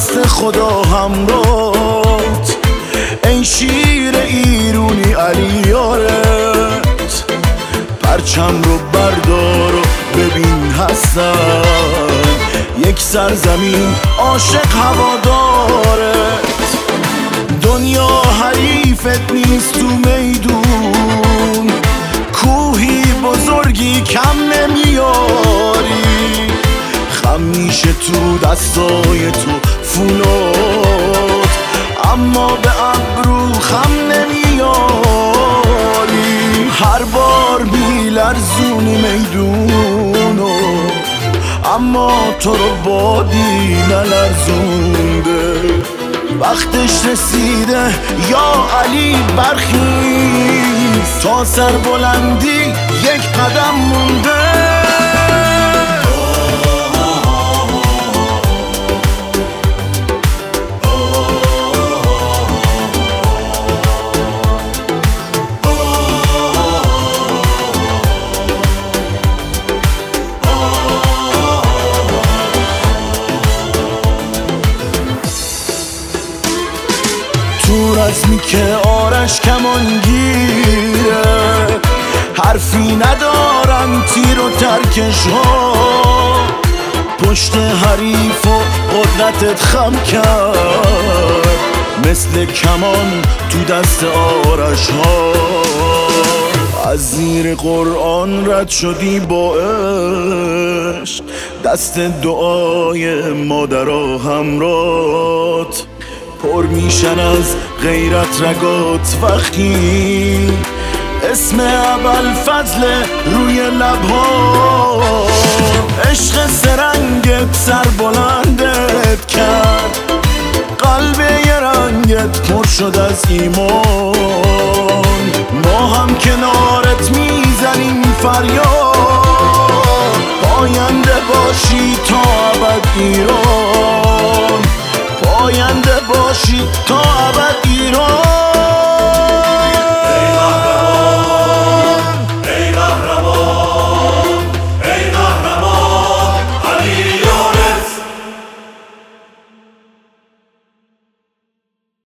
دست خدا همراهت، ای شیر ایرونی علی یارت. پرچم رو بردار و ببین هستن یک سرزمین عاشق هوادارت. دنیا حریفت نیست تو میدون، کوهی بزرگی کم نمیاری. خم میشه تو دستای تو فولاد، اما به ابرو خم نمیاری. هر بار میلرزونی میدونو، اما تو رو بادی نلرزونده. وقتش رسیده یا علی برخیز، تا سربلندی یک قدم مونده. تو رزمی که آرش کمانگیره، حرفی ندارن تیر و ترکش ها. پشت حریف و قدرتت خم کرد، مثل کمان تو دست آرش ها. از زیر قرآن رد شدی با عشق، دست دعای مادرها همرات. پر میشن از غیرت رگات وقتی اسم ابوالفضل روی لبها. عشق سرنگت سر بلندت کرد، قلب یه رنگت پر شد از ایمان. ما هم کنارت میزنیم فریاد، پاینده باشی تا ابد ایران، پاینده باشی تا ابد.